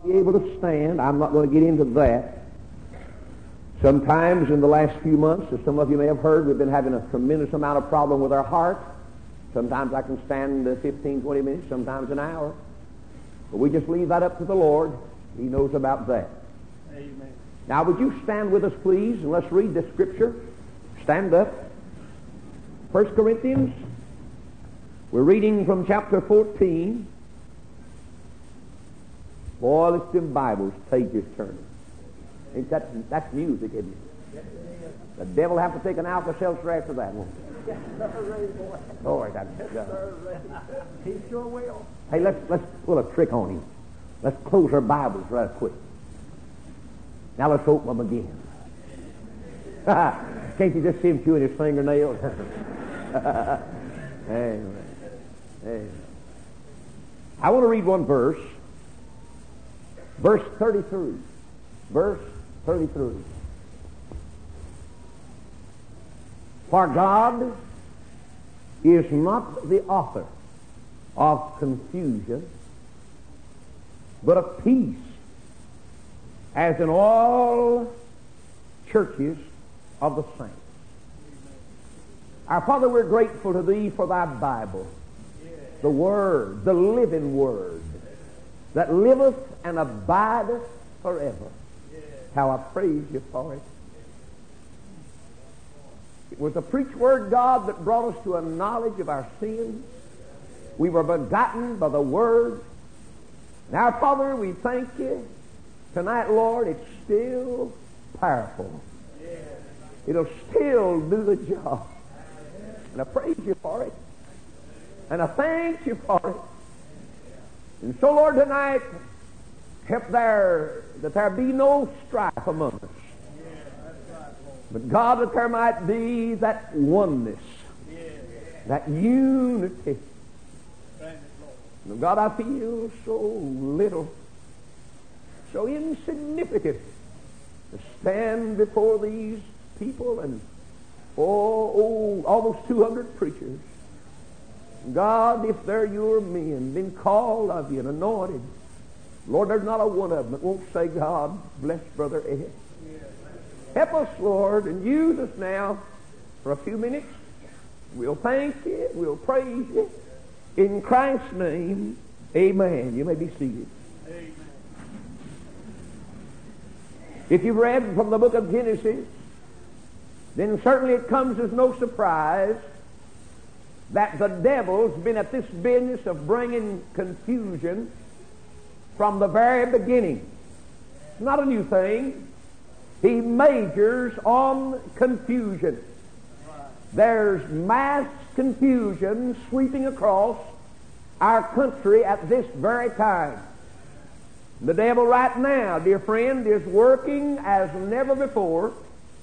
Be able to stand. I'm not going to get into that. Sometimes in the last few months, as some of you may have heard, we've been having a tremendous amount of problem with our heart. Sometimes I can stand 15, 20 minutes, sometimes an hour. But we just leave that up to the Lord. He knows about that. Amen. Now, would you stand with us, please, and let's read this scripture. Stand up. 1 Corinthians. We're reading from chapter 14. Boy, let's them Bibles, pages turning. Ain't that's music, isn't it? The devil have to take an Alka-Seltzer after that one. Lord, He sure will. Hey, let's pull a trick on him. Let's close our Bibles right quick. Now let's open them again. Can't you just see him chewing his fingernails? Amen. Amen. I want to read one verse. Verse 33. Verse 33. For God is not the author of confusion, but of peace, as in all churches of the saints. Our Father, we're grateful to Thee for Thy Bible, the Word, the living Word, that liveth and abideth forever. How I praise You for it. It was the preached Word, God, that brought us to a knowledge of our sins. We were begotten by the Word. Now, Father, we thank You. Tonight, Lord, it's still powerful. It'll still do the job. And I praise You for it. And I thank You for it. And so, Lord, tonight, help that there be no strife among us. But God, that there might be that oneness, that unity. And God, I feel so little, so insignificant to stand before these people and almost 200 preachers. God, if they're Your men, been called of You and anointed, Lord, there's not a one of them that won't say, God, bless Brother Ed. Help us, Lord, and use us now for a few minutes. We'll thank You. We'll praise You. In Christ's name, amen. You may be seated. Amen. If you've read from the book of Genesis, then certainly it comes as no surprise that the devil's been at this business of bringing confusion from the very beginning. It's not a new thing. He majors on confusion. There's mass confusion sweeping across our country at this very time. The devil right now, dear friend, is working as never before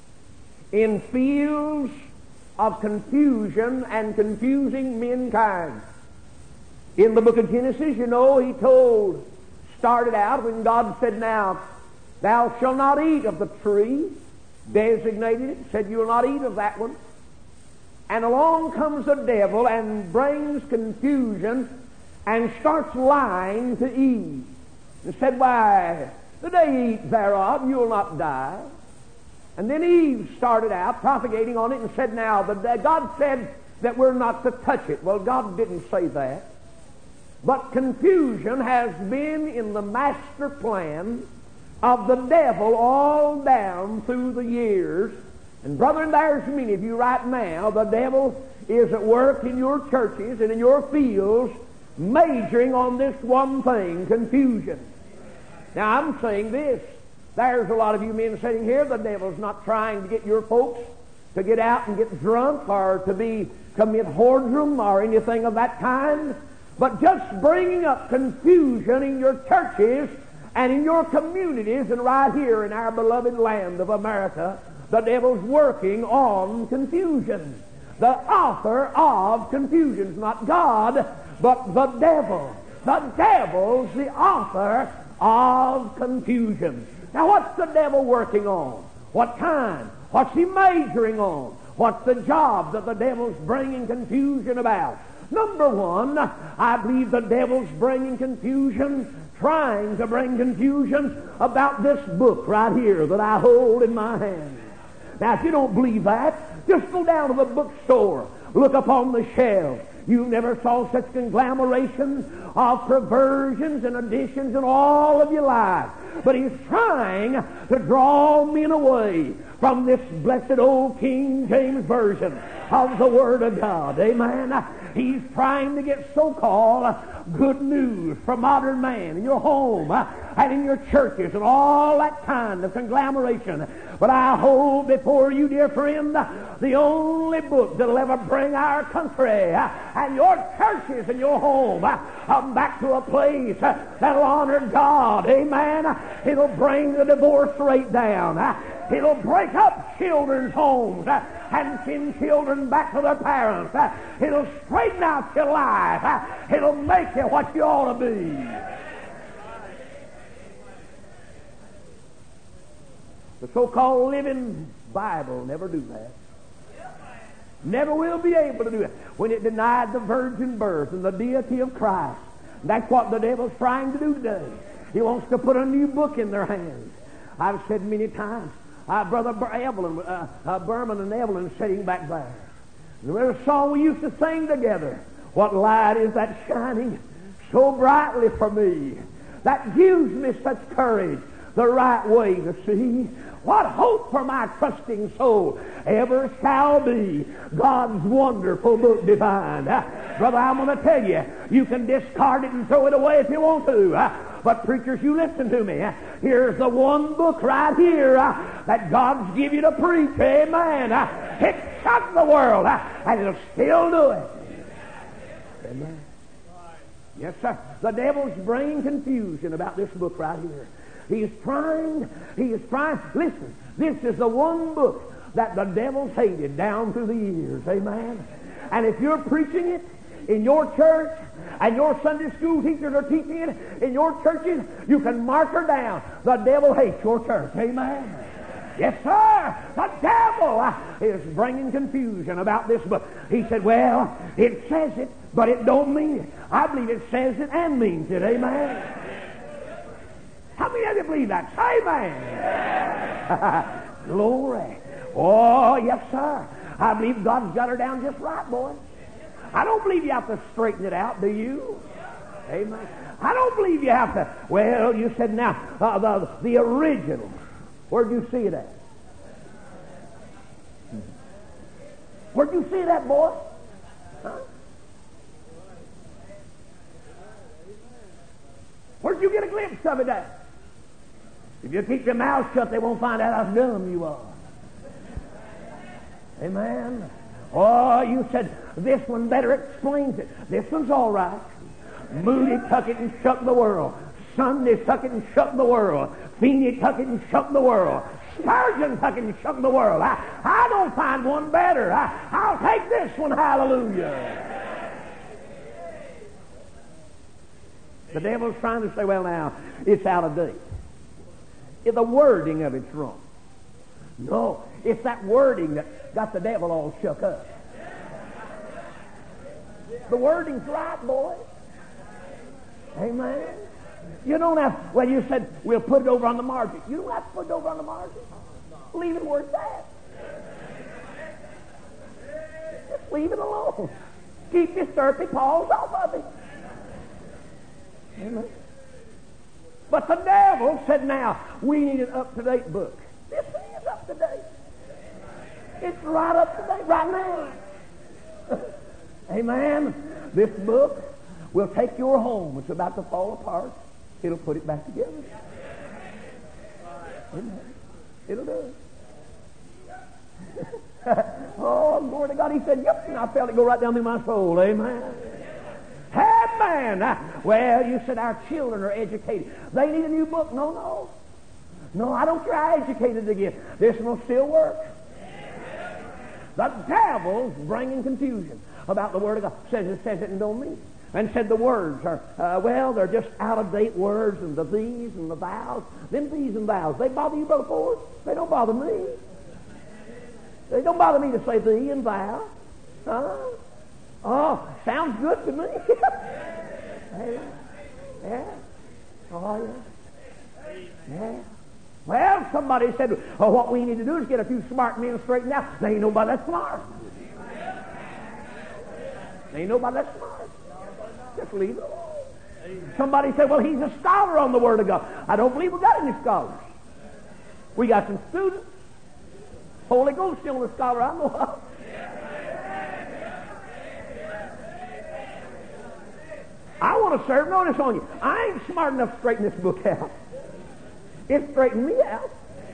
in fields of confusion and confusing mankind. In the book of Genesis, you know, He started out when God said, now, thou shalt not eat of the tree, designated it, said you will not eat of that one. And along comes the devil and brings confusion and starts lying to Eve. And said, why, the day you eat thereof, you'll not die. And then Eve started out propagating on it and said, now, God said that we're not to touch it. Well, God didn't say that. But confusion has been in the master plan of the devil all down through the years. And brethren, there's many of you right now, the devil is at work in your churches and in your fields, majoring on this one thing, confusion. Now, I'm saying this. There's a lot of you men sitting here, the devil's not trying to get your folks to get out and get drunk or to commit whoredom or anything of that kind, but just bringing up confusion in your churches and in your communities and right here in our beloved land of America. The devil's working on confusion. The author of confusion is not God, but the devil. The devil's the author of confusion. Now, what's the devil working on? What kind? What's he majoring on? What's the job that the devil's bringing confusion about? Number one, I believe the devil's bringing confusion, trying to bring confusion about this book right here that I hold in my hand. Now, if you don't believe that, just go down to the bookstore, look upon the shelf. You never saw such conglomerations of perversions and additions in all of your life. But he's trying to draw men away from this blessed old King James Version of the Word of God. Amen. He's trying to get so-called good news for modern man in your home and in your churches and all that kind of conglomeration. But I hold before you, dear friend, the only book that'll ever bring our country and your churches and your home back to a place that'll honor God. Amen. It'll bring the divorce rate down. It'll break up children's homes and send children back to their parents. It'll straighten out your life. It'll make you what you ought to be. The so-called living Bible never do that. Never will be able to do it. When it denied the virgin birth and the deity of Christ, that's what the devil's trying to do today. He wants to put a new book in their hands. I've said many times, Brother Berman and Evelyn sitting back there. There's a song we used to sing together. What light is that shining so brightly for me, that gives me such courage the right way to see? What hope for my trusting soul ever shall be God's wonderful book divine. Brother, I'm going to tell you, you can discard it and throw it away if you want to. But preachers, you listen to me. Here's the one book right here that God's give you to preach. Amen. It shocked the world, and it'll still do it. Amen. Yes, sir. The devil's bringing confusion about this book right here. He is trying. Listen, this is the one book that the devil's hated down through the years. Amen. And if you're preaching it in your church and your Sunday school teachers are teaching it in your churches, you can mark her down. The devil hates your church. Amen. Yes, sir. The devil is bringing confusion about this book. He said, well, it says it, but it don't mean it. I believe it says it and means it. Amen. How many of you believe that? Say amen. Glory. Oh, yes, sir. I believe God's got her down just right, boy. I don't believe you have to straighten it out, do you? Amen. I don't believe you have to. Well, you said now, the original. Where'd you see it at? Where'd you see it at, boy? Huh? Where'd you get a glimpse of it at? If you keep your mouth shut, they won't find out how dumb you are. Amen. Oh, you said, this one better explains it. This one's all right. Moody took it and shook the world. Sunday took it and shook the world. Feeney took it and shook the world. Spurgeon took it and shook the world. I don't find one better. I'll take this one. Hallelujah. The devil's trying to say, well, now, it's out of date. The wording of it's wrong. No, it's that wording that got the devil all shook up. The wording's right, boy. Amen. You don't have, well, you said, we'll put it over on the margin. You don't have to put it over on the margin. Leave it where it's at. Just leave it alone. Keep your sturpy paws off of it. Amen. But the devil said, now, we need an up-to-date book. This thing is up-to-date. It's right up-to-date right now. Amen. This book will take your home. It's about to fall apart. It'll put it back together. Amen. It'll do it. Oh, glory to God. He said, yep, and I felt it go right down through my soul. Amen. Amen. Well, you said our children are educated. They need a new book. No. No, I don't care how educated they get. This will still work. The devil's bringing confusion about the Word of God. Says it and don't mean it. And said the words are, they're just out-of-date words, and the these and the thous. Them these and thous. They bother you, Brother Ford? They don't bother me. They don't bother me to say thee and thou. Huh? Oh, sounds good to me. Yeah. Oh, yeah. Yeah. Well, somebody said, oh, what we need to do is get a few smart men straightened out. There ain't nobody that smart. There ain't nobody that smart. Just leave it alone. Somebody said, well, he's a scholar on the Word of God. I don't believe we got any scholars. We got some students. Holy Ghost still a scholar I know of. I want to serve notice on you. I ain't smart enough to straighten this book out. It straightened me out.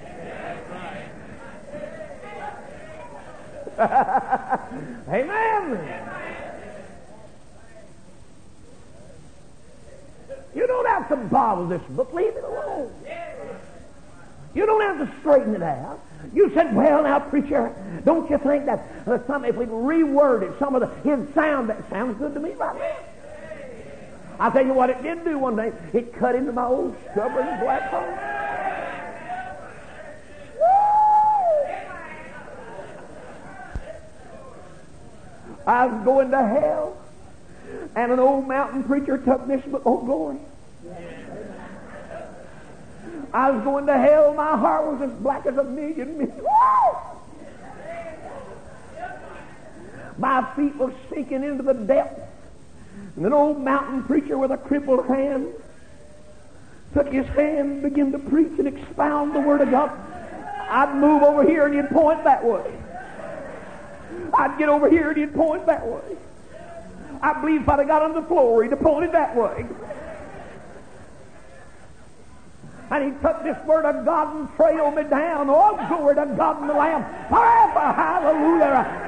Amen. You don't have to bother this book. Leave it alone. You don't have to straighten it out. You said, well, now, preacher, don't you think that if we reword it, some of his sound, that sounds good to me right now. I'll tell you what it did do one day. It cut into my old stubborn black heart. I was going to hell, and an old mountain preacher took this book. Oh, glory. I was going to hell. My heart was as black as a million. My feet were sinking into the depths. And an old mountain preacher with a crippled hand took his hand and began to preach and expound the Word of God. I'd move over here and he'd point that way. I'd get over here and he'd point that way. I believe if I'd have got on the floor, he'd have pointed that way. And he took this Word of God and trailed me down. Oh, glory to God and the Lamb. Forever, hallelujah.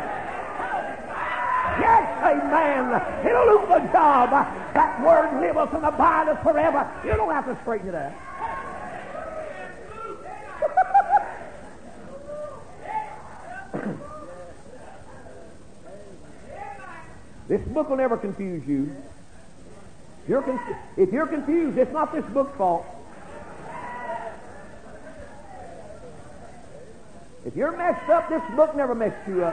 Yes, amen. It'll do the job. That Word liveth and abideth forever. You don't have to straighten it out. This book will never confuse you. If you're confused, it's not this book's fault. If you're messed up, this book never messed you up.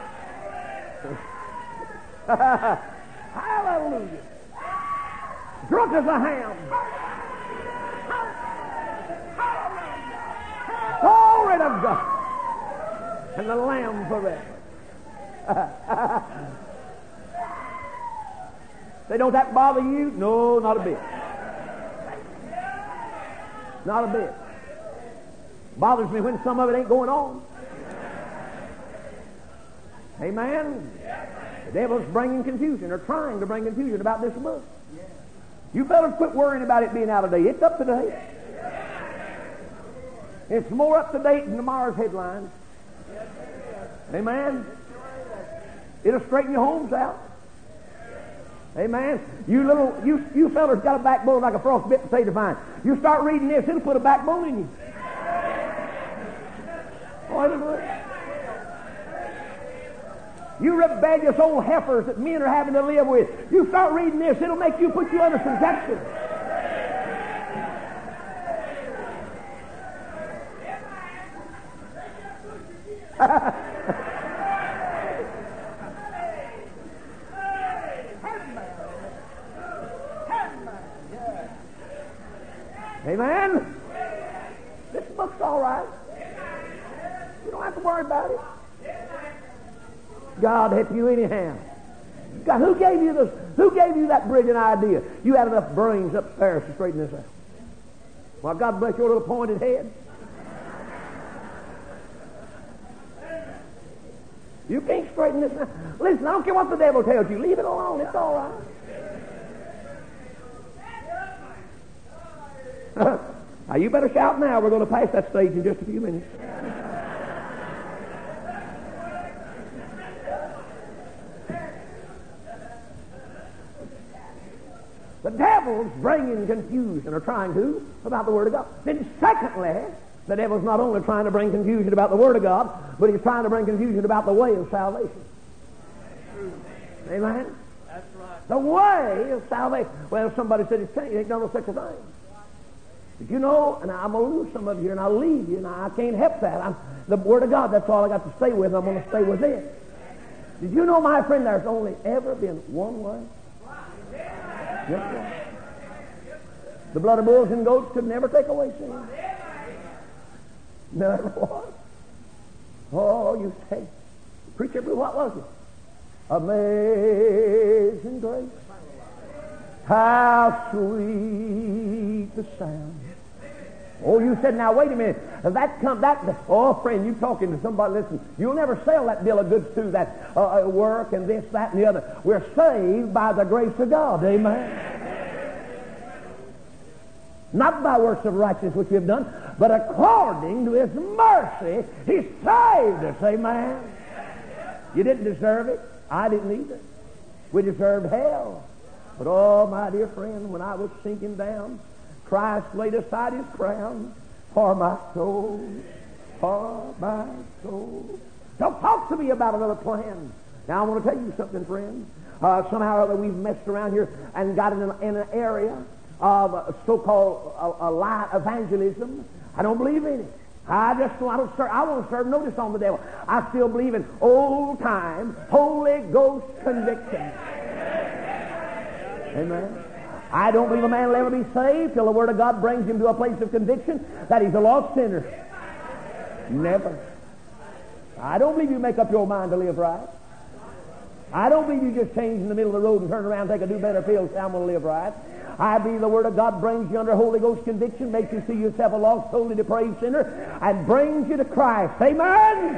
Hallelujah. Drunk as a ham. Glory to God. And the Lamb forever. Say, don't that bother you? No, not a bit. Not a bit. Bothers me when some of it ain't going on. Amen. The devil's bringing confusion, or trying to bring confusion about this book. You fellas quit worrying about it being out of date. It's up to date. It's more up to date than tomorrow's headlines. Amen. It'll straighten your homes out. Amen. You fellas got a backbone like a frostbit potato vine. You start reading this, it'll put a backbone in you. Oh, it'll do it. You rebellious old heifers that men are having to live with. You start reading this, it'll make you put you under subjection. Amen. This book's all right. You don't have to worry about it. God help you anyhow. God, who gave you this? Who gave you that brilliant idea? You had enough brains upstairs to straighten this out. Well, God bless your little pointed head. You can't straighten this out. Listen, I don't care what the devil tells you. Leave it alone. It's all right. Now, you better shout now. We're going to pass that stage in just a few minutes. The devil's bringing confusion, or trying to, about the Word of God. Then secondly, the devil's not only trying to bring confusion about the Word of God, but he's trying to bring confusion about the way of salvation. Amen? That's right. The way of salvation. Well, somebody said it's changed. Ain't done no such a thing. But you know, and I'm going to lose some of you here, and I'll leave you, and I can't help that. The Word of God, that's all I got to stay with. I'm going to stay with it. Did you know, my friend, there's only ever been one way? Just one. The blood of bulls and goats could never take away sin. Never was. Oh, you say, preacher, what was it? Amazing grace. How sweet the sound. Oh, you said, now wait a minute. Oh, friend, you talking to somebody. Listen, you'll never sell that bill of goods through that work and this, that, and the other. We're saved by the grace of God. Amen. Not by works of righteousness which we have done, but according to His mercy, He saved us. Amen. You didn't deserve it. I didn't either. We deserved hell. But oh, my dear friend, when I was sinking down, Christ laid aside His crown for my soul. For my soul. Don't talk to me about another plan. Now, I want to tell you something, friend. Somehow or other we've messed around here and got in an area of so-called light evangelism. I don't believe in it. I want to serve notice on the devil. I still believe in old-time Holy Ghost conviction. Amen. I don't believe a man will ever be saved till the Word of God brings him to a place of conviction that he's a lost sinner. Never. I don't believe you make up your mind to live right. I don't believe you just change in the middle of the road and turn around and take a do-better pill and say, I'm going to live right. I believe the Word of God brings you under Holy Ghost conviction, makes you see yourself a lost, totally depraved sinner, and brings you to Christ. Amen?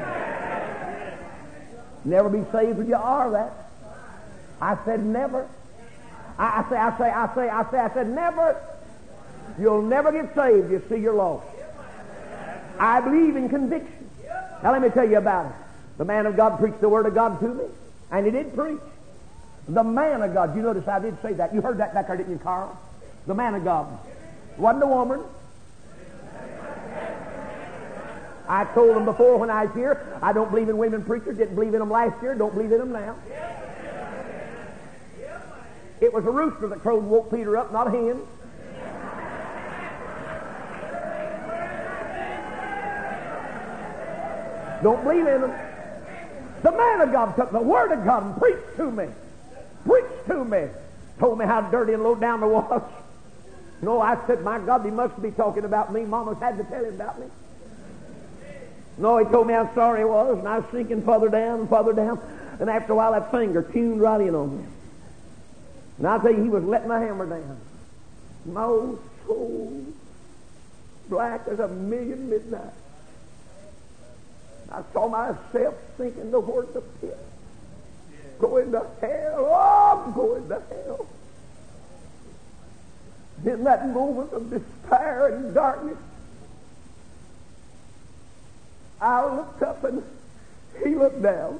Never be saved till you are that. I said never. I said never. You'll never get saved. You see, you're lost. I believe in conviction. Now let me tell you about it. The man of God preached the Word of God to me, and he did preach. The man of God. You notice I did say that. You heard that back there, didn't you, Carl? The man of God. Wasn't a woman. I told them before when I was here, I don't believe in women preachers. Didn't believe in them last year. Don't believe in them now. It was a rooster that crowed and woke Peter up, not a hen. Don't believe in them. The man of God took the Word of God and preached to me. Preached to me. Told me how dirty and low down I was. No, I said, my God, he must be talking about me. Mama's had to tell him about me. No, he told me how sorry he was, and I was sinking further down and further down. And after a while, that finger tuned right in on me. And I'll tell you, he was letting the hammer down. My old soul, black as a million midnight. I saw myself sinking towards the pit. Going to hell. Oh, I'm going to hell. In that moment of despair and darkness, I looked up and he looked down.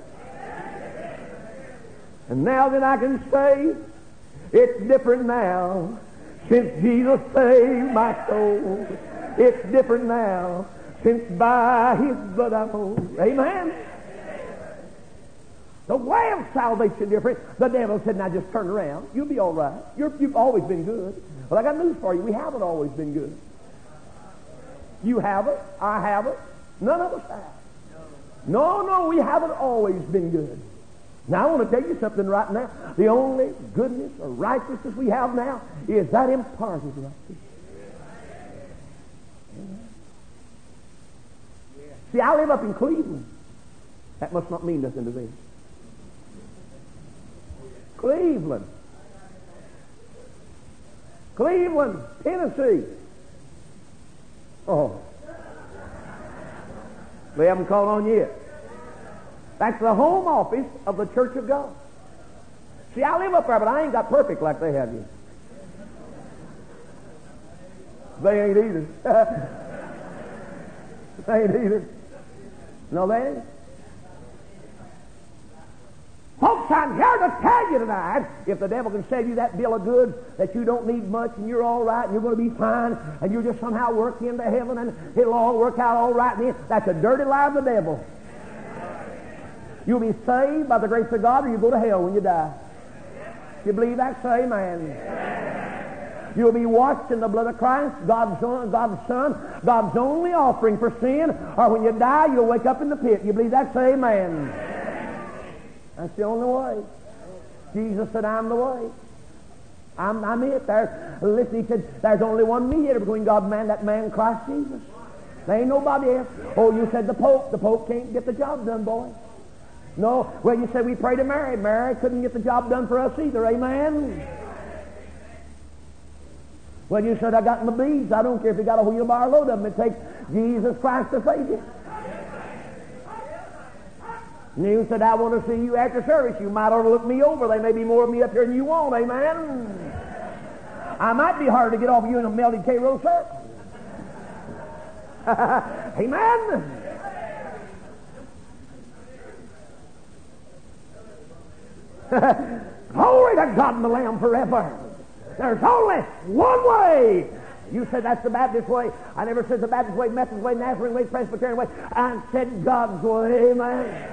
And now that I can say, it's different now since Jesus saved my soul. It's different now since by His blood I'm whole. Amen. The way of salvation, dear friend. The devil said, now just turn around. You'll be all right. You've always been good. Well, I got news for you. We haven't always been good. You haven't. I haven't. None of us have. No, we haven't always been good. Now, I want to tell you something right now. The only goodness or righteousness we have now is that imparted righteousness. See, I live up in Cleveland. That must not mean nothing to them. Cleveland, Tennessee. Oh. They haven't called on yet. That's the home office of the Church of God. See, I live up there, but I ain't got perfect like they have yet. They ain't either. They ain't either. No, they ain't. Folks, I'm here to tell you tonight, if the devil can sell you that bill of goods that you don't need much and you're all right and you're going to be fine and you'll just somehow work into heaven and it'll all work out all right, then that's a dirty lie of the devil. You'll be saved by the grace of God or you go to hell when you die. You believe that? Say amen. You'll be washed in the blood of Christ, God's Son, God's only offering for sin, or when you die, you'll wake up in the pit. You believe that? Say amen. That's the only way. Jesus said, I'm the way. I'm it. Listen, he said, there's only one mediator between God and man, that man Christ Jesus. There ain't nobody else. Oh, you said the Pope. The Pope can't get the job done, boy. No. Well, you said we pray to Mary. Mary couldn't get the job done for us either. Amen. Well, you said I got my beads. I don't care if you got a wheelbarrow load of them. It takes Jesus Christ to save you. And you said, I want to see you after service. You might ought to look me over. There may be more of me up here than you want. Amen. I might be hard to get off of you in a melted K-roll, sir. Amen. Glory to God and the Lamb forever. There's only one way. You said that's the Baptist way. I never said the Baptist way, Methodist way, Nazarene way, Presbyterian way. I said God's way. Amen.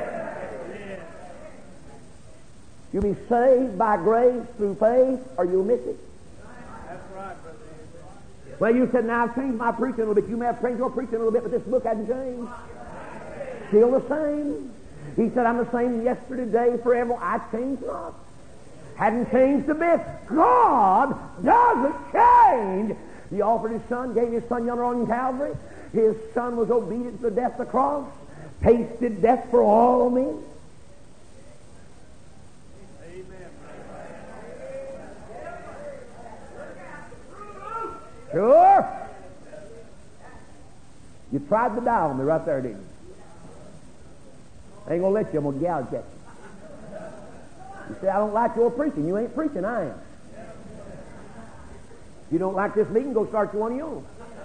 You'll be saved by grace through faith, or you'll miss it. That's right, brother. Well, you said, now I've changed my preaching a little bit. You may have changed your preaching a little bit, but this book hasn't changed. Still the same. He said, I'm the same yesterday, today, forever. I changed not. Hadn't changed a bit. God doesn't change. He offered His Son, gave His Son yonder on Calvary. His Son was obedient to the death of the cross, tasted death for all men. Sure. You tried to die on me right there, didn't you? I ain't going to let you. I'm going to gouge at you. You say, I don't like your preaching. You ain't preaching, I am. You don't like this meeting, go start you one of your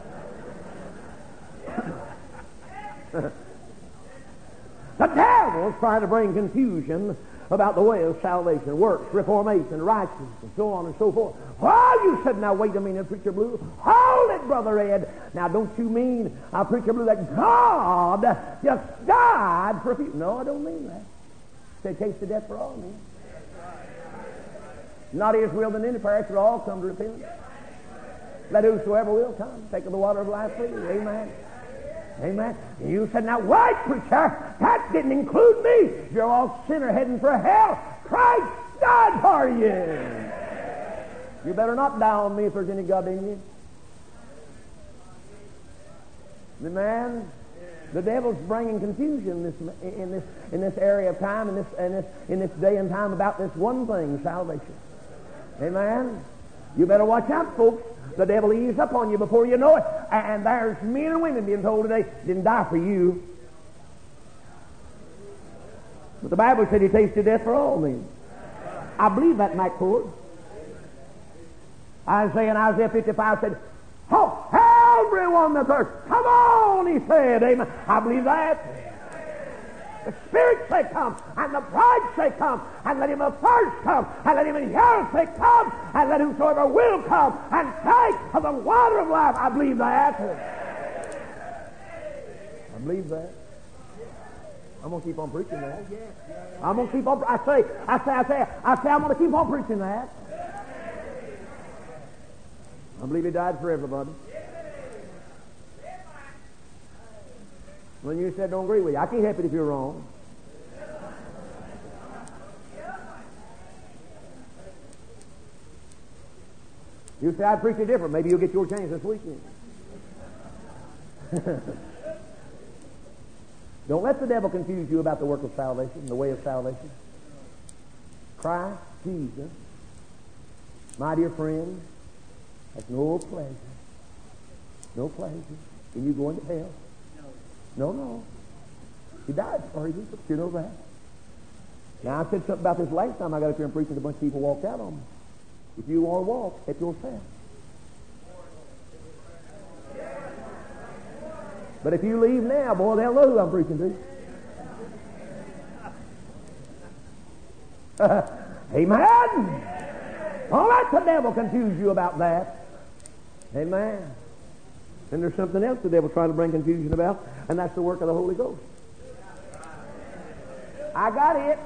own. The devil's trying to bring confusion about the way of salvation, works, reformation, righteousness, and so on and so forth. Oh, you said, now wait a minute, Preacher Blue. Hold it, Brother Ed. Now, don't you mean, Preacher Blue, that God just died for a few? No, I don't mean that. Say, tasted death for all men. Not His will than any perish, but all come to repentance. Let whosoever will come, take of the water of life freely. Amen. Amen. You said, now wait, preacher, that didn't include me. You're all sinner heading for hell. Christ died for you. You better not die on me if there's any God in you. Amen. The devil's bringing confusion in this area of time, in this day and time about this one thing, salvation. Amen. You better watch out, folks. The devil ease up on you before you know it. And there's men and women being told today, didn't die for you. But the Bible said He tasted death for all men. I believe that, Mike Ford. Isaiah in Isaiah 55 said, oh, everyone that thirsts, come on, He said. Amen. I believe that. The Spirit say come, and the bride say come, and let him of thirst come, and let him in hell say come, and let whosoever will come, and take of the water of life. I believe that. I believe that. I'm going to keep on preaching that. I'm going to keep on, I say, I'm going to keep on preaching that. I believe He died for everybody. When you said don't agree with you, I can't help it if you're wrong. You say I'd preach it different. Maybe you'll get your chance this weekend. Don't let the devil confuse you about the work of salvation, the way of salvation. Christ Jesus, my dear friend, has no pleasure. No pleasure in you going to hell. No. He died for you, but you know that. Now, I said something about this last time I got up here and preached, and a bunch of people walked out on me. If you want to walk, help yourself. But if you leave now, boy, they'll know who I'm preaching to. Amen. Don't let the devil confuse you about that. Amen. And there's something else the devil's trying to bring confusion about, and that's the work of the Holy Ghost. I got it.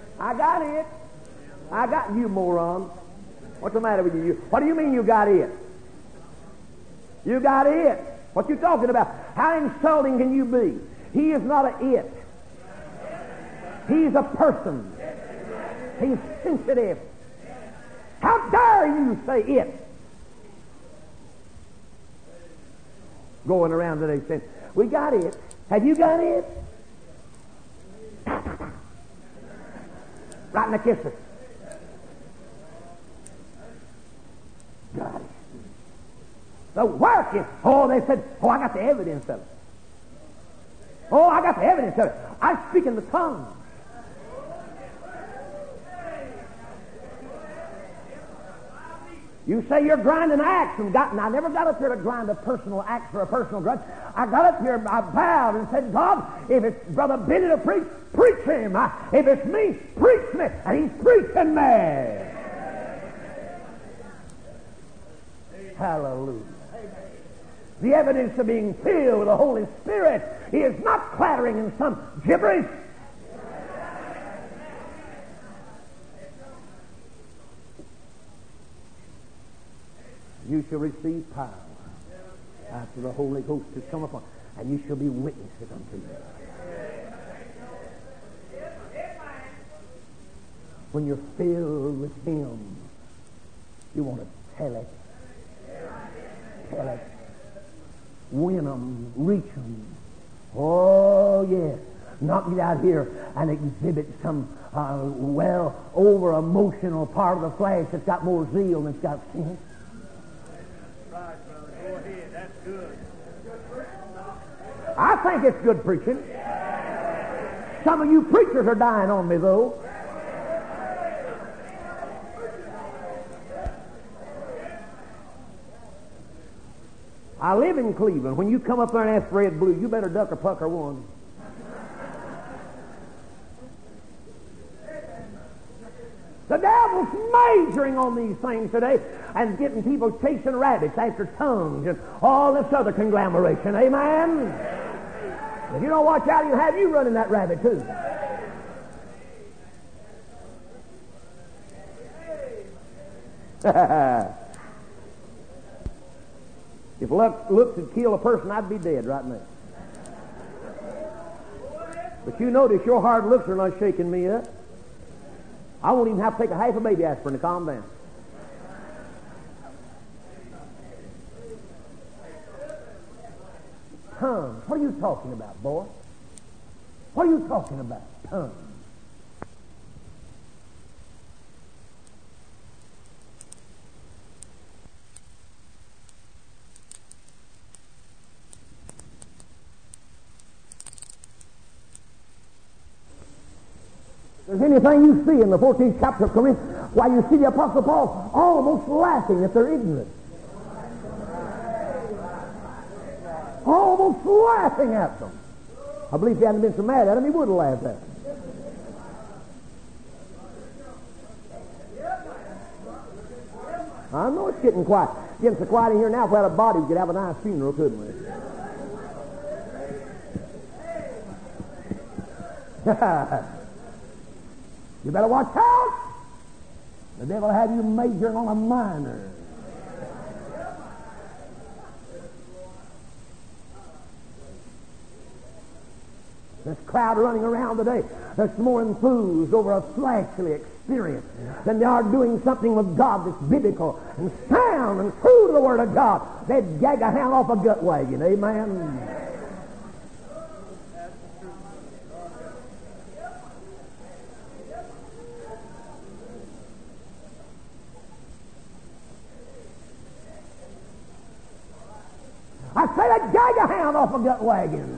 I got you, moron. What's the matter with you? What do you mean you got it? You got it. What you talking about? How insulting can you be? He is not a it. He's a person. He's sensitive. How dare you say it? Going around today saying, we got it. Have you got it? Right in the kisser. Got it. The work is, they said, I got the evidence of it. I got the evidence of it. I speak in the tongue. You say you're grinding an axe, and I never got up here to grind a personal axe for a personal grudge. I got up here, I bowed and said, God, if it's Brother Billy to preach, preach him. If it's me, preach me. And he's preaching me. Hallelujah. The evidence of being filled with the Holy Spirit is not clattering in some gibberish. You shall receive power after the Holy Ghost has come upon, and you shall be witnesses unto me. When you're filled with Him, you want to tell it. Tell it. Win them, reach them. Oh, yes. Not get out here and exhibit some over emotional part of the flesh that's got more zeal than it's got sin. Right, brother. Go ahead. That's good. I think it's good preaching. Some of you preachers are dying on me, though. I live in Cleveland. When you come up there and ask Red Blue, you better duck or pucker one. The devil's majoring on these things today and getting people chasing rabbits after tongues and all this other conglomeration. Amen? If you don't watch out, he'll have you running that rabbit too. If looks would kill a person, I'd be dead right now. But you notice your hard looks are not shaking me up. I won't even have to take a half a baby aspirin to calm down. Tongues. What are you talking about, boy? What are you talking about? Tongues. If there's anything you see in the 14th chapter of Corinthians, why you see the Apostle Paul almost laughing at their ignorance. Almost laughing at them. I believe if he hadn't been so mad at them, he would have laughed at them. I know it's getting quiet. It's getting so quiet in here now, if we had a body, we could have a nice funeral, couldn't we? You better watch out. The devil will have you majoring on a minor. This crowd running around today that's more enthused over a fleshly experience than they are doing something with God that's biblical and sound and true to the Word of God. They'd gag a hand off a gut wagon. Amen. I say that gag a hand off a gut wagon.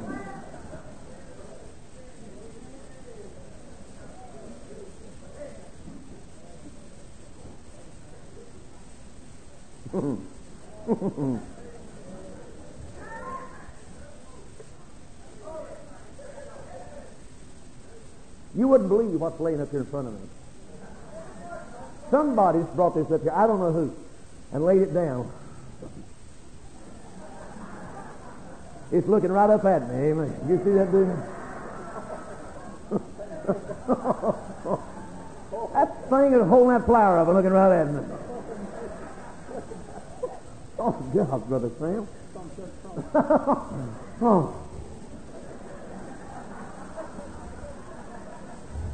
You wouldn't believe what's laying up here in front of me. Somebody's brought this up here, I don't know who, and laid it down. It's looking right up at me. Amen. You see that dude? That thing is holding that flower up and looking right at me. Oh, God, Brother Sam. Oh.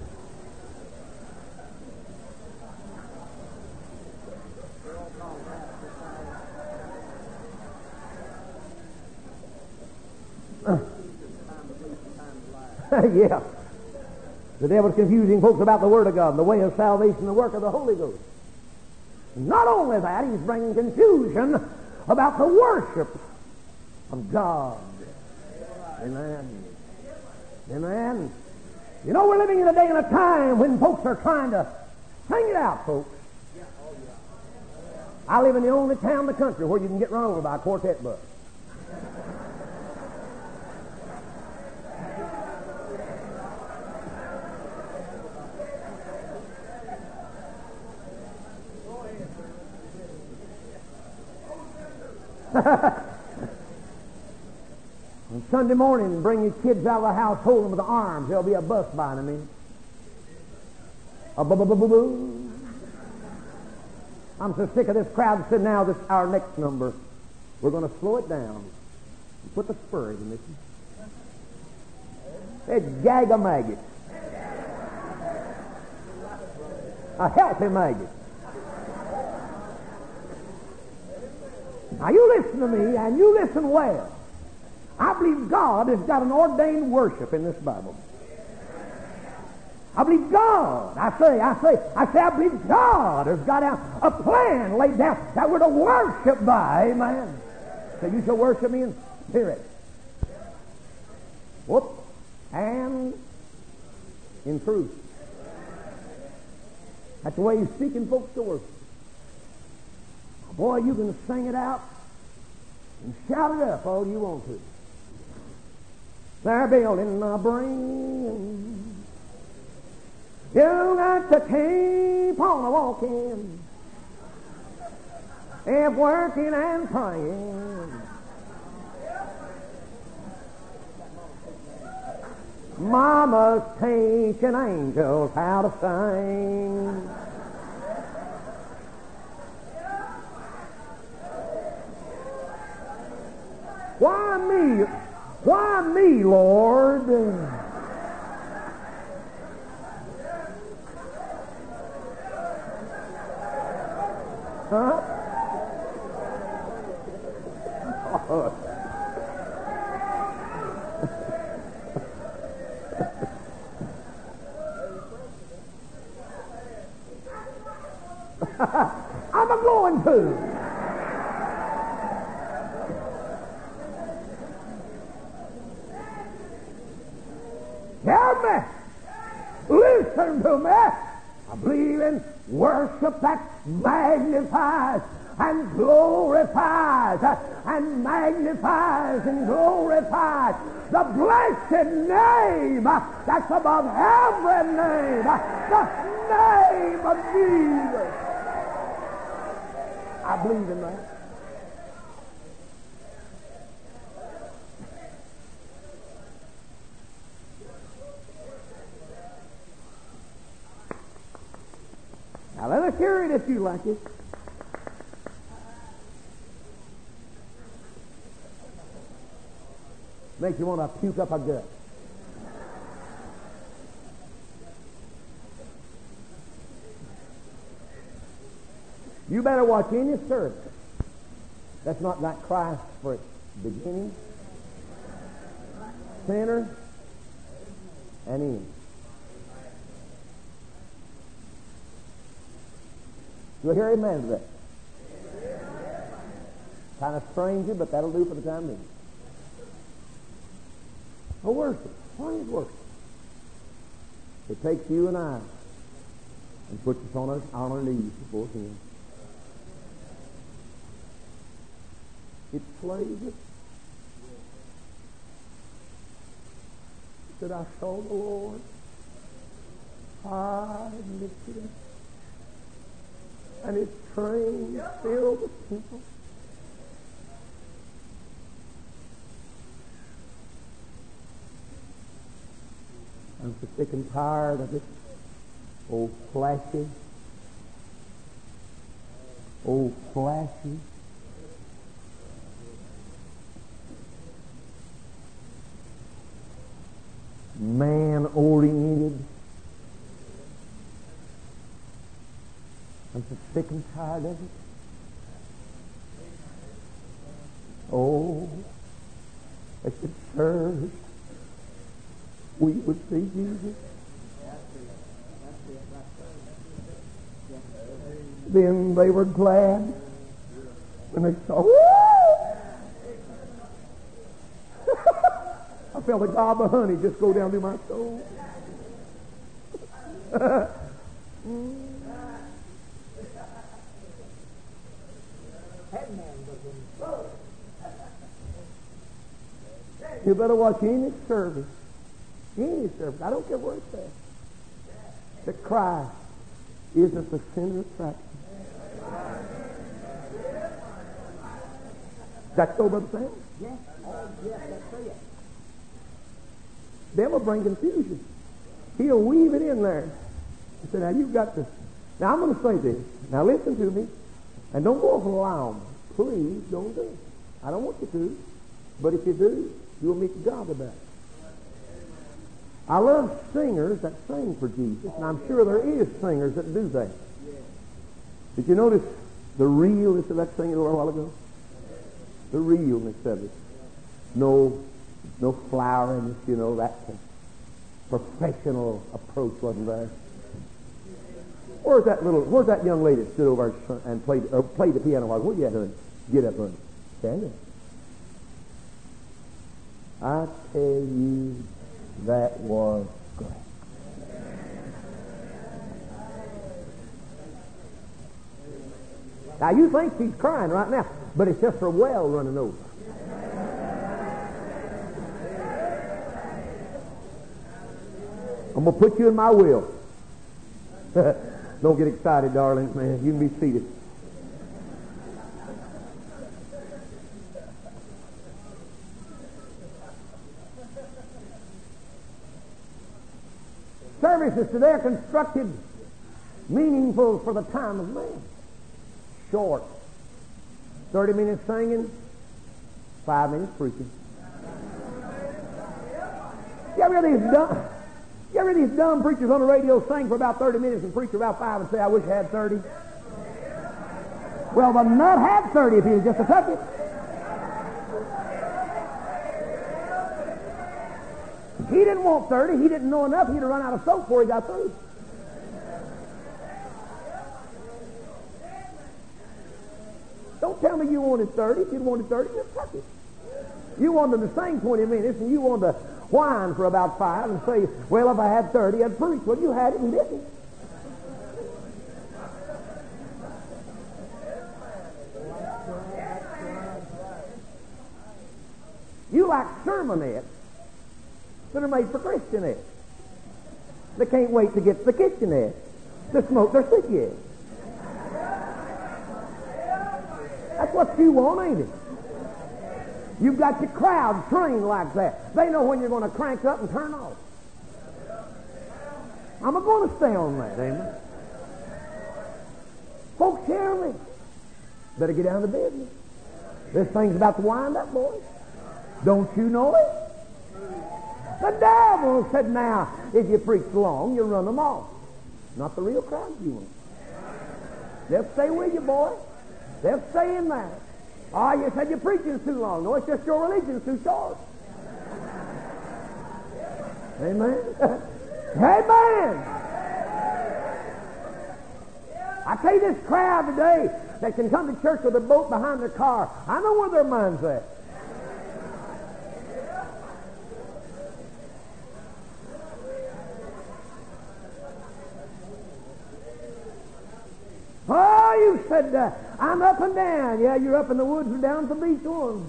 Yeah. The devil's confusing folks about the Word of God, the way of salvation, the work of the Holy Ghost. Not only that, he's bringing confusion about the worship of God. Amen. Amen. You know, we're living in a day and a time when folks are trying to sing it out, folks. I live in the only town in the country where you can get run over by a quartet bus. On Sunday morning, bring your kids out of the house, hold them with the arms. There'll be a bus by in a minute. A-bu-bu-bu-bu-boo. I'm so sick of this crowd sitting now. This our next number. We're going to slow it down. Put the spurs in this. It's gag a maggot. A healthy maggot. Now you listen to me, and you listen well. I believe God has got an ordained worship in this Bible. I believe God. I believe God has got a plan laid down that we're to worship by. Amen. So you shall worship me in spirit. Whoop. And in truth. That's the way he's seeking folks to worship. Boy, you can sing it out and shout it up all you want to. They're building a brain. You got to keep on walking, if working and praying. Mama's teaching angels how to sing. Why me? Why me, Lord? Huh? Oh. I'm going to. Hear me. Listen to me. I believe in worship that magnifies and glorifies and magnifies and glorifies the blessed name that's above every name, the name of Jesus. I believe in that. Now let us hear it if you like it. Makes you want to puke up a gut. You better watch any service that's not got Christ for its beginning, center, and end. You'll hear amen to that. Kind of strange you, but that'll do for the time being. A worship. Why is worship? It takes you and I and puts us on our knees before Him. It slays us. That I saw the Lord high and lifted up, and His train filled the temple. I'm so sick and tired of this old flashy, man-oriented. I'm so sick and tired of it. Oh, it's the church we would see Jesus. Then they were glad when they saw. I felt a gob of honey just go down through my soul. You better watch any service. Any service. I don't care where it's at. That Christ is at the center of attraction. That's so, Brother Sam? Yes. Oh, yes, that's it. Devil bring confusion. He'll weave it in there. He said, now you've got to... Now I'm going to say this. Now listen to me. And don't go off and allow me. Please don't do it. I don't want you to. But if you do, you'll meet God about it. I love singers that sing for Jesus. And I'm sure there is singers that do that. Did you notice the realness of that singing a little while ago? The realness of it. No floweriness, you know, that professional approach wasn't there. Where's that young lady that stood over and played the piano? Where you at, honey? Get up, honey. Stand up. I tell you, that was great. Now you think she's crying right now, but it's just her well running over. I'm going to put you in my will. Don't get excited, darling. Man, you can be seated. Services today are constructed meaningful for the time of man. Short. 30 minutes singing, 5 minutes preaching. You ever hear these dumb preachers on the radio sing for about 30 minutes and preach for about 5 and say, I wish I had 30? Well, the nut had 30 if he was just a tucket. He didn't want 30. He didn't know enough. He'd have run out of soap before he got through. Don't tell me you wanted 30. If you wanted 30, just tuck it. You wanted them to sing 20 minutes, and you wanted to whine for about 5 and say, well, if I had 30, I'd preach. Well, you had it and didn't. You like sermonettes that are made for Christianettes. They can't wait to get to the kitchenette to smoke their cigarettes. That's what you want, ain't it? You've got your crowd trained like that. They know when you're going to crank up and turn off. I'm going to stay on that, amen. Folks, hear me. Better get down to business. This thing's about to wind up, boys. Don't you know it? The devil said, now, if you preach long, you'll run them off. Not the real crowd you want. They'll stay with you, boy. They'll stay in there. Oh, you said your preaching's too long. No, it's just your religion's too short. Amen? Amen! I tell you, this crowd today that can come to church with a boat behind their car, I know where their mind's at. Oh, you said, I'm up and down. Yeah, you're up in the woods and down from each one.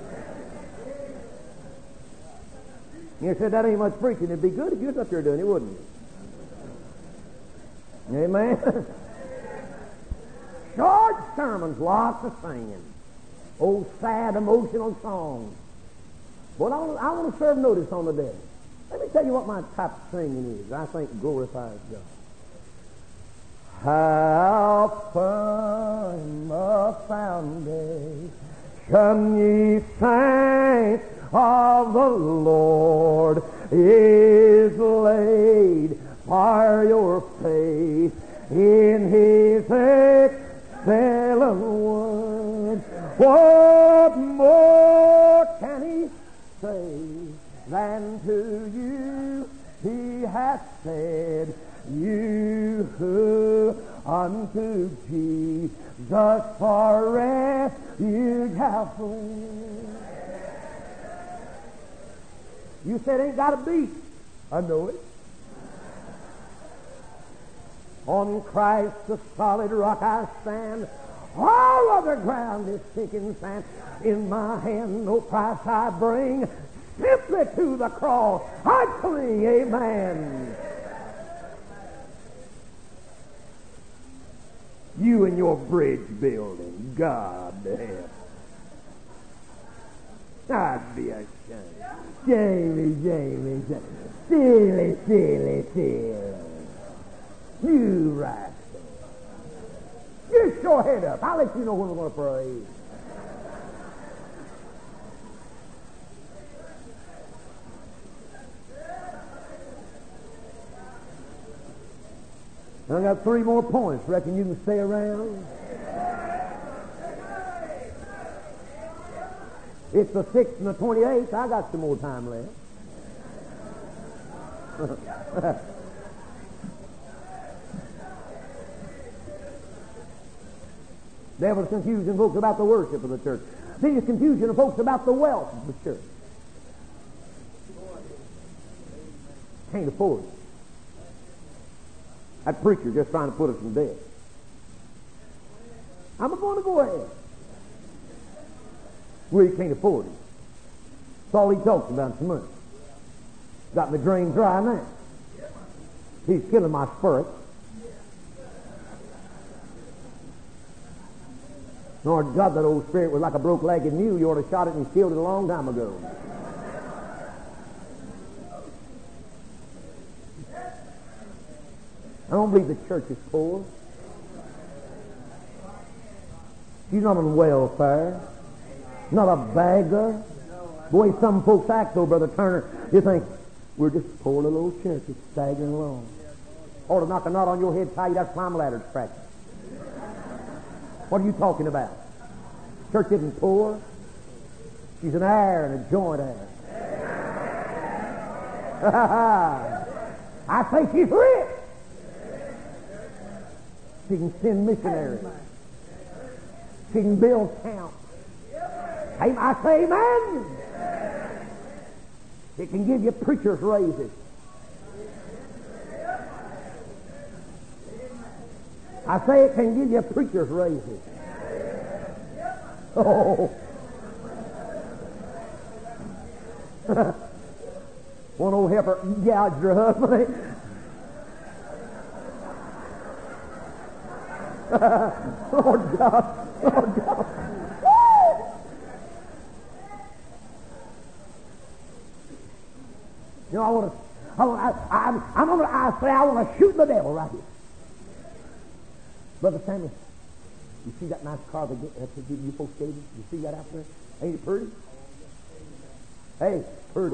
You said, that ain't much preaching. It'd be good if you was up there doing it, wouldn't it? Amen? Short sermons, lots of singing. Old sad, emotional songs. But I want to serve notice on the devil. Let me tell you what my type of singing is. I think glorifies God. How firm a foundation, ye saints of the Lord, is laid for your faith in His excellent word. What more can He say than to you hath said, you who unto Jesus for refuge have fled. You said ain't got a beat. I know it. On Christ the solid rock I stand. All other ground is sinking sand. In my hand no price I bring. Simply to the cross I cling. Amen. You and your bridge building. God help. I'd be ashamed. Jamie. Silly. You rascal. Get your head up. I'll let you know when we're going to pray. I got 3 more points. Reckon you can stay around? It's the 6th and the 28th. I got some more time left. There was confusion, folks, about the worship of the church. There's confusion, folks, about the wealth of the church. Can't afford it. That preacher just trying to put us in debt. I'm going to go ahead. Well, he can't afford it. That's all he talks about, some money. Got my drain dry now. He's killing my spirit. Lord God, that old spirit was like a broke-legged mule. You ought to have shot it and killed it a long time ago. I don't believe the church is poor. She's not on welfare. Not a beggar. The way some folks act, though, Brother Turner, you think, we're just a poor little old church. It's staggering along. Ought to knock a knot on your head, tie you that climb ladder scratch. What are you talking about? Church isn't poor. She's an heir and a joint heir. I say she's rich. She can send missionaries. She can build camps. I say amen. It can give you preachers' raises. I say it can give you preachers' raises. Oh. One old heifer gouged her husband. Lord God. You know, I want to shoot the devil right here. Brother Samuel, you see that nice car that you folks gave me? You see that out there? Ain't it pretty? Hey, pretty.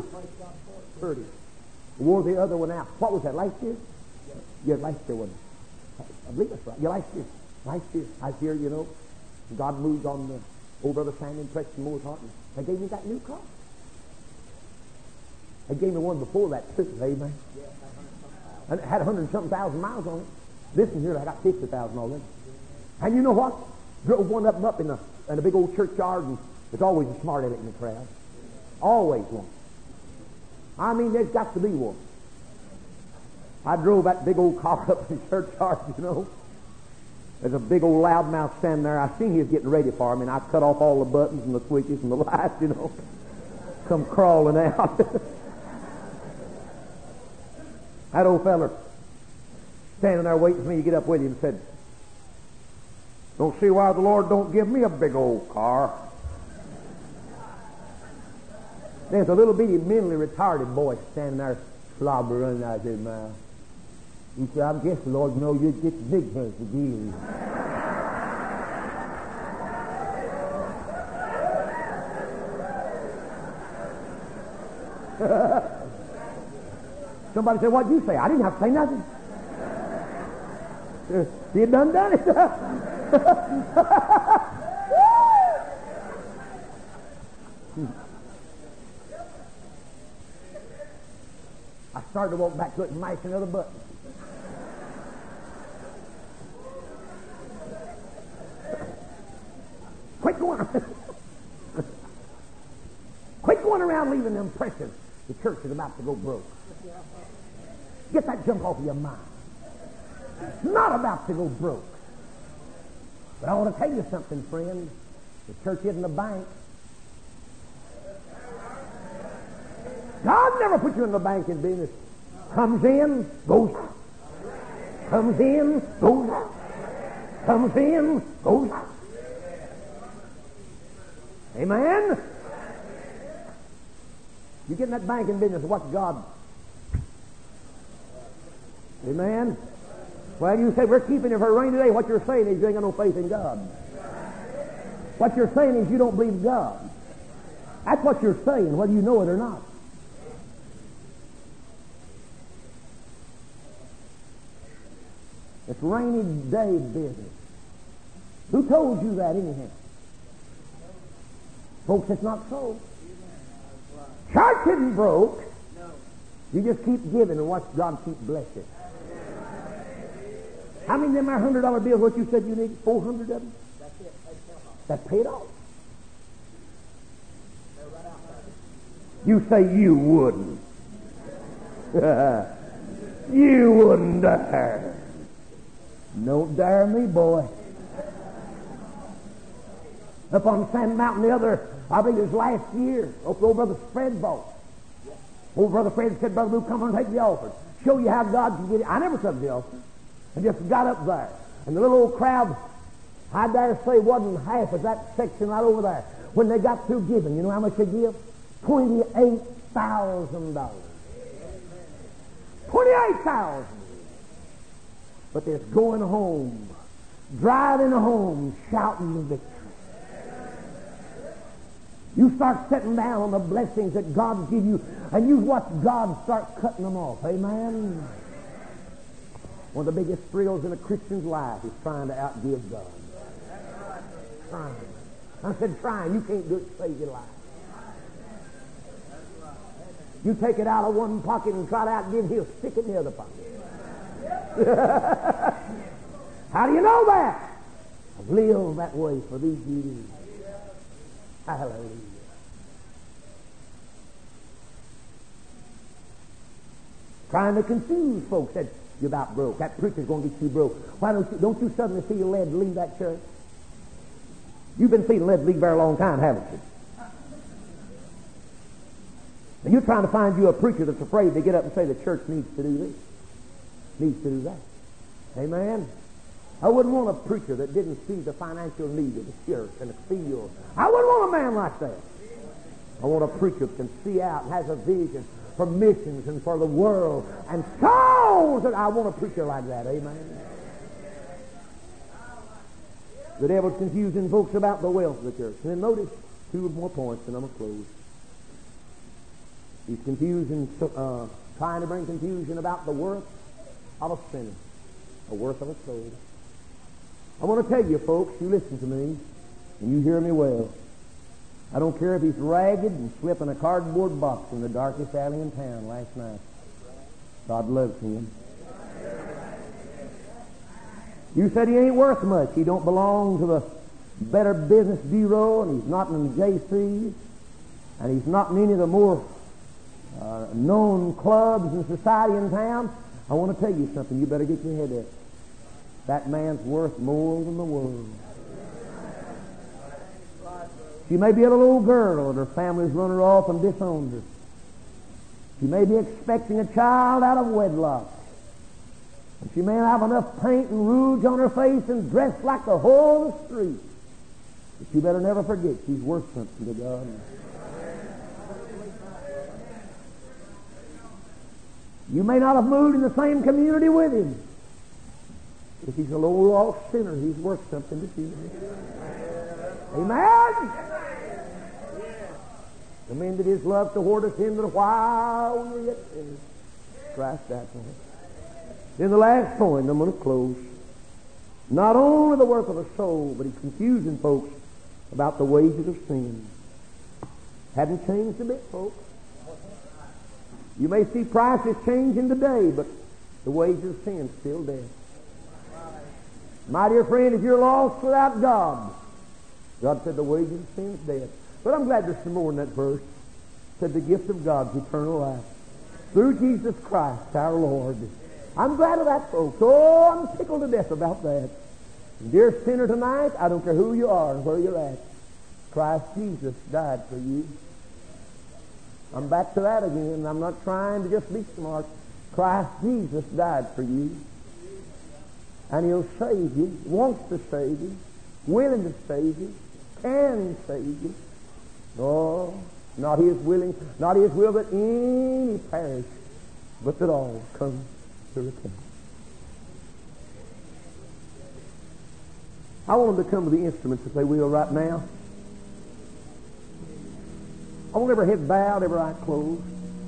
Wore the other one out. What was that, last year? Yeah, last year, wasn't it? I believe that's right. Yeah, last year. I was here, you know. God moved on the old Brother Samuel, Preston Moore's heart. They gave me that new car. They gave me one before that too, amen. And it had 100-something thousand miles on it. This one here, I got 50,000 already. And you know what? Drove one up in a big old churchyard, and there's always a smart aleck in the crowd. Always one. I mean, there's got to be one. I drove that big old car up in the churchyard, you know. There's a big old loudmouth standing there. I seen he was getting ready for me, and I cut off all the buttons and the switches and the lights, you know. Come crawling out. That old feller standing there waiting for me to get up with him said, "Don't see why the Lord don't give me a big old car." There's a little bitty mentally retarded boy standing there slobbering out his mouth. He said, "I guess the Lord knows you'd get the big ones to give." Somebody said, "What'd you say?" I didn't have to say nothing. You done it. I started to walk back to it and mash another button. Quit going Quit going around leaving the impression the church is about to go broke. Get that junk off of your mind. It's not about to go broke. But I want to tell you something, friend. The church isn't a bank. God never put you in the banking business. Comes in, goes out. Comes in, goes out. Comes in, goes out. Amen? You get in that banking business, watch God. Amen? Well, you say, we're keeping it for a rainy day. What you're saying is you ain't got no faith in God. What you're saying is you don't believe God. That's what you're saying, whether you know it or not. It's rainy day business. Who told you that anyhow? Folks, it's not so. Church isn't broke. You just keep giving and watch God keep blessing. How many of them are $100 bills, what you said you need? 400 of them? That's it. That's paid off. You say you wouldn't. You wouldn't dare. Don't dare me, boy. Up on Sand Mountain the other, I think it was last year, old Brother Fred bought. Old Brother Fred said, Brother Boo, come on and take the offering. Show you how God can get it. I never took the offering. I just got up there. And the little old crowd, I dare say, wasn't half of that section right over there. When they got through giving, you know how much they give? $28,000. $28,000. But they're going home, driving home, shouting the victory. You start sitting down on the blessings that God gives you, and you watch God start cutting them off. Amen? One of the biggest thrills in a Christian's life is trying to outgive God. Trying. I said trying. You can't do it to save your life. You take it out of one pocket and try to outgive, he'll stick it in the other pocket. How do you know that? I've lived that way for these years. Hallelujah. Trying to confuse folks that you're about broke. That preacher's going to get you broke. Why don't you suddenly feel led to leave that church? You've been feeling led to leave very long time, haven't you? And you're trying to find you a preacher that's afraid to get up and say the church needs to do this, needs to do that. Amen? I wouldn't want a preacher that didn't see the financial need of the church and the field. I wouldn't want a man like that. I want a preacher that can see out and has a vision for missions and for the world and souls. And I want a preacher like that. Amen? The devil's confusing folks about the wealth of the church. And then notice two more points, and I'm going to close. He's confusing, trying to bring confusion about the worth of a sinner, the worth of a soul. I want to tell you, folks, you listen to me, and you hear me well. I don't care if he's ragged and slept in a cardboard box in the darkest alley in town last night. God loves him. You said he ain't worth much. He don't belong to the Better Business Bureau, and he's not in the JC, and he's not in any of the more known clubs and society in town. I want to tell you something. You better get your head up. That man's worth more than the world. She may be a little old girl and her family's run her off and disowned her. She may be expecting a child out of wedlock. And she may have enough paint and rouge on her face and dressed like the whole of the street. But you better never forget she's worth something to God. You may not have moved in the same community with him. If he's a low lost sinner, he's worth something to you. Amen? Commended his love toward us in that while we were yet sinners, Christ died for us. Then the last point, I'm going to close. Not only the worth of a soul, but he's confusing folks about the wages of sin. Hadn't changed a bit, folks. You may see prices changing today, but the wages of sin is still death. My dear friend, if you're lost without God, God said the wages of sin is death. But I'm glad there's some more in that verse. It said the gift of God's eternal life through Jesus Christ our Lord. I'm glad of that, folks. Oh, I'm tickled to death about that. And dear sinner, tonight, I don't care who you are and where you're at, Christ Jesus died for you. I'm back to that again. I'm not trying to just be smart. Christ Jesus died for you. And He'll save you, wants to save you, willing to save you, can save you. Oh, not His will that any perish, but that all come to repentance. I want them to come to the instruments if they will right now. I want every head bowed, every eye closed.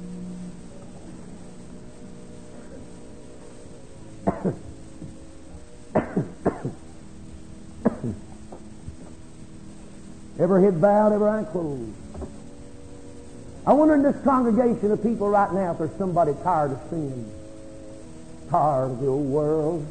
Every head bowed, every eye closed. I wonder in this congregation of people right now if there's somebody tired of sin, tired of the old world.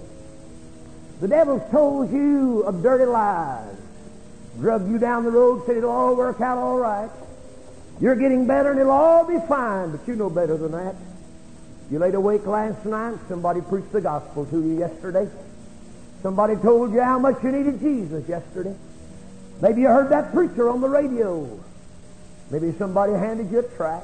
The devil's told you of dirty lies, drug you down the road, said it'll all work out all right. You're getting better and it'll all be fine, but you know better than that. You laid awake last night, somebody preached the gospel to you yesterday. Somebody told you how much you needed Jesus yesterday. Maybe you heard that preacher on the radio. Maybe somebody handed you a tract.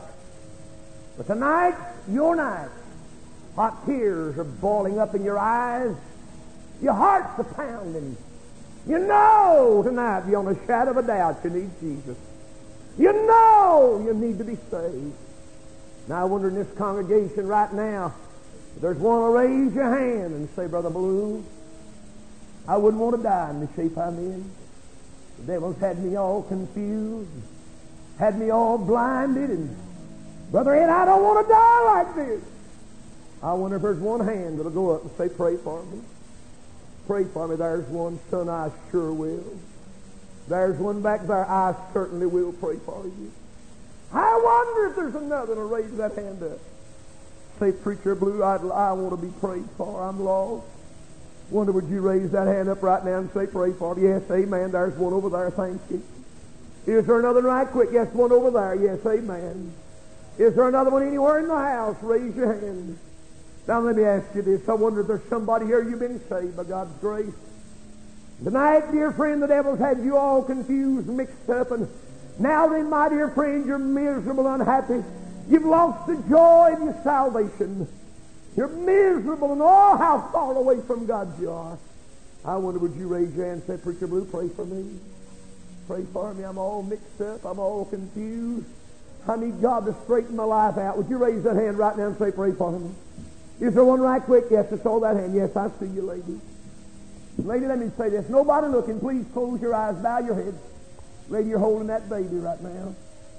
But tonight, your night, hot tears are boiling up in your eyes. Your heart's a pounding. You know tonight, beyond a shadow of a doubt, you need Jesus. You know you need to be saved. Now I wonder in this congregation right now, if there's one to raise your hand and say, Brother Balloon, I wouldn't want to die in the shape I'm in. The devil's had me all confused, had me all blinded, and Brother Ed, I don't want to die like this. I wonder if there's one hand that'll go up and say, pray for me. Pray for me. There's one, son, I sure will. There's one back there, I certainly will pray for you. I wonder if there's another to raise that hand up. Say, Preacher Blue, I want to be prayed for. I'm lost. Wonder, would you raise that hand up right now and say, pray for me? Yes, amen. There's one over there. Thank you. Is there another right quick? Yes, one over there. Yes, amen. Is there another one anywhere in the house? Raise your hand. Now let me ask you this. I wonder if there's somebody here you've been saved by God's grace. Tonight, dear friend, the devil's had you all confused and mixed up, and now then, my dear friend, you're miserable and unhappy. You've lost the joy of your salvation. You're miserable, and oh, how far away from God you are. I wonder, would you raise your hand and say, Preacher Blue, pray for me. Pray for me. I'm all mixed up. I'm all confused. I need God to straighten my life out. Would you raise that hand right now and say, pray for me? Is there one right quick? Yes, I saw that hand. Yes, I see you, lady. Lady, let me say this. Nobody looking. Please close your eyes. Bow your head. Lady, you're holding that baby right now.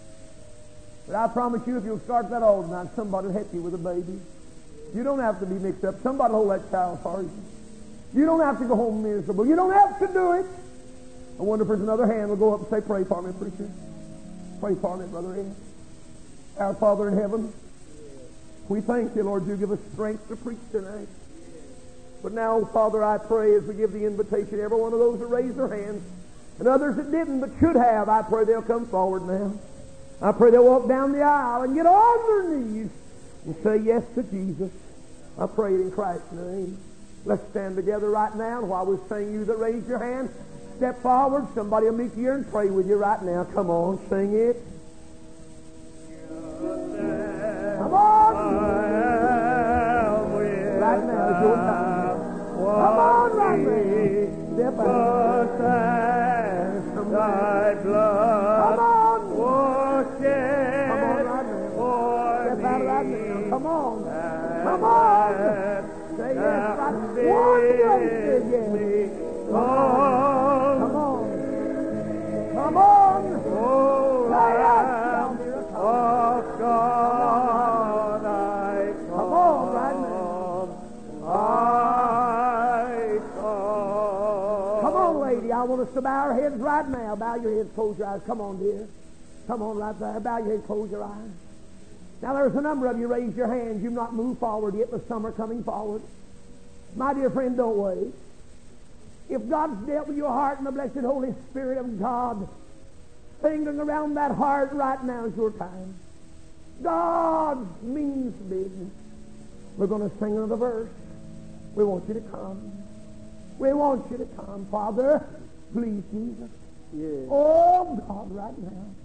But I promise you, if you'll start that all tonight, somebody will help you with a baby. You don't have to be mixed up. Somebody will hold that child for you. You don't have to go home miserable. You don't have to do it. I wonder if there's another hand will go up and say, pray for me, preacher. Pray for me, Brother Ed. Our Father in heaven, we thank you, Lord, you give us strength to preach tonight. But now, Father, I pray as we give the invitation, every one of those that raised their hands, and others that didn't but should have, I pray they'll come forward now. I pray they'll walk down the aisle and get on their knees and say yes to Jesus. I pray it in Christ's name. Let's stand together right now, and while we sing, you that raised your hand, step forward. Somebody will meet you here and pray with you right now. Come on, sing it. Come on. Right now is your time. Come on, right now. Step out. Thy blood. Come on. Wash it. Come on, right now. Step out right now. Come on. Come on. Say yes, right. One grace, yes. Come on. Come on. Come on. Oh, Lamb of God, I come. Come on, right now. I come. Come on, lady. I want us to bow our heads right now. Bow your heads, close your eyes. Come on, dear. Come on, right there. Bow your head, close your eyes. Now there's a number of you raised your hands. You've not moved forward yet, but some are coming forward. My dear friend, don't wait. If God's dealt with your heart and the blessed Holy Spirit of God fingering around that heart right now is your time. God means business. We're going to sing another verse. We want you to come. We want you to come. Father, please, Jesus. Yes. Oh, God, right now.